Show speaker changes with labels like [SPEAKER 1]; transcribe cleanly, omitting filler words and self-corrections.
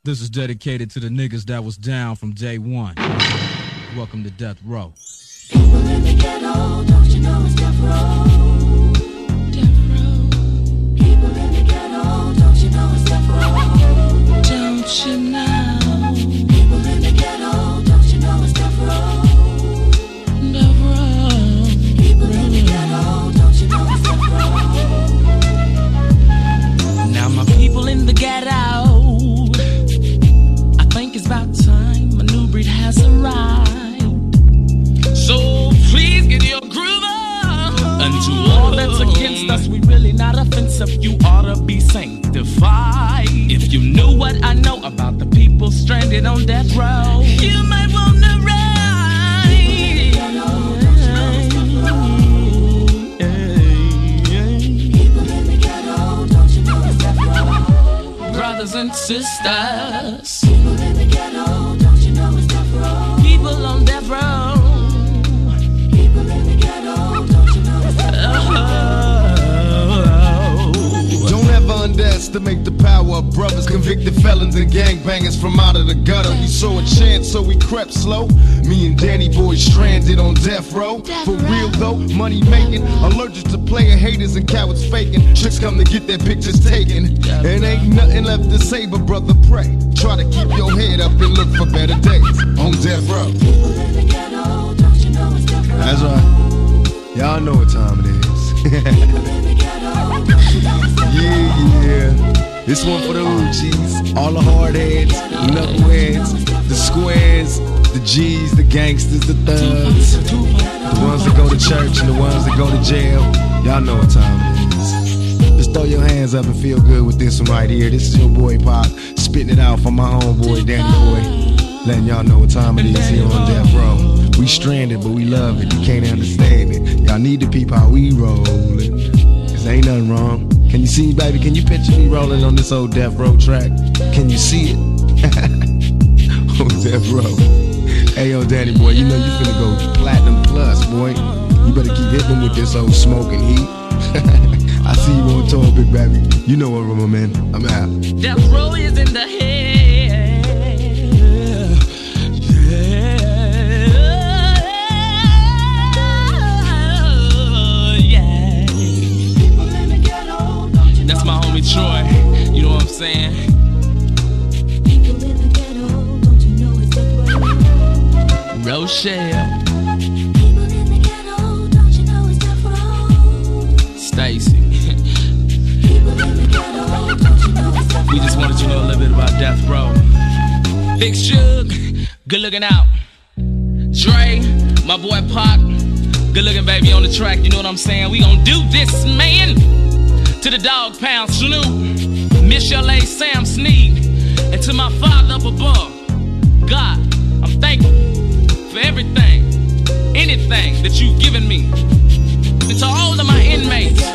[SPEAKER 1] This is dedicated to the niggas that was down from day one. Welcome to Death Row.
[SPEAKER 2] People in the ghetto, don't you know it's Death Row? Death Row. People in the ghetto, don't you know it's Death Row? Don't you know? People in the ghetto, don't you know it's Death Row? Death Row. People in the ghetto, don't you know it's Death Row?
[SPEAKER 3] Now my people in the ghetto, I think it's about time a new breed has arrived. So please get your groove on. And to all that's against us, we really not offensive. You ought to be sanctified. If you knew what I know about the people stranded on death row, you might want to ride.
[SPEAKER 2] People in the ghetto, don't you know it's Death Row?
[SPEAKER 3] Brothers and sisters,
[SPEAKER 2] People in the ghetto, don't you know it's Death Row?
[SPEAKER 3] people on death row.
[SPEAKER 2] People in the ghetto, don't you know it's Death Row?
[SPEAKER 4] Don't ever underestimate the power of brothers, convicted felons and gangbangers from out of the gutter. We saw a chance, so we crept slow. Me and Danny Boy stranded on death row. For real though, money making, allergic to player haters and cowards faking. Tricks come to get their pictures taken, and ain't nothing left to say but brother pray. Try to keep your head up and look for better days on death row.
[SPEAKER 2] People in the ghetto, don't you know it's Death Row?
[SPEAKER 4] That's right. Y'all know what time it is.
[SPEAKER 2] People in the ghetto, don't you know it's Death Row?
[SPEAKER 4] Yeah. This one for the Uchi's, all the hard heads, the knuckleheads, the squares, the G's, the gangsters, the thugs, the ones that go to church and the ones that go to jail. Y'all know what time it is. Just throw your hands up and feel good with this one right here. This is your boy Pop, spitting it out for my homeboy Danny Boy, letting y'all know what time it is here on Death Row. We stranded, but we love it. You can't understand it. Y'all need to peep how we rollin'. Cause ain't nothing wrong. Can you see, baby? Can you picture me rolling on this old Death Row track? Can you see it? On Death Row. Hey, yo, Danny Boy, you know you finna go platinum plus, boy. You better keep hitting them with this old smoking heat. I see you on tour, big baby. You know what, Roma, man. I'm out.
[SPEAKER 3] Death row is in the head. Yeah.
[SPEAKER 2] People in the ghetto, don't you know
[SPEAKER 3] That's my homie Troy. You know what I'm saying?
[SPEAKER 2] People in the ghetto, don't you know it's Death Row?
[SPEAKER 3] Rochelle,
[SPEAKER 2] People in the ghetto, don't you know it's Death Row?
[SPEAKER 3] Stacy.
[SPEAKER 2] People in the ghetto, don't you know it's Death Row?
[SPEAKER 3] We just wanted you to know a little bit about Death Row. Big Suge, good looking out. Dre, my boy Pop, good looking baby on the track. You know what I'm saying? We gon' do this, man. To the Dog Pound, Snoop, Miss L.A. Sam Sneed, and to my father up above, God, I'm thankful for everything, anything that you've given me. And to all of my inmates,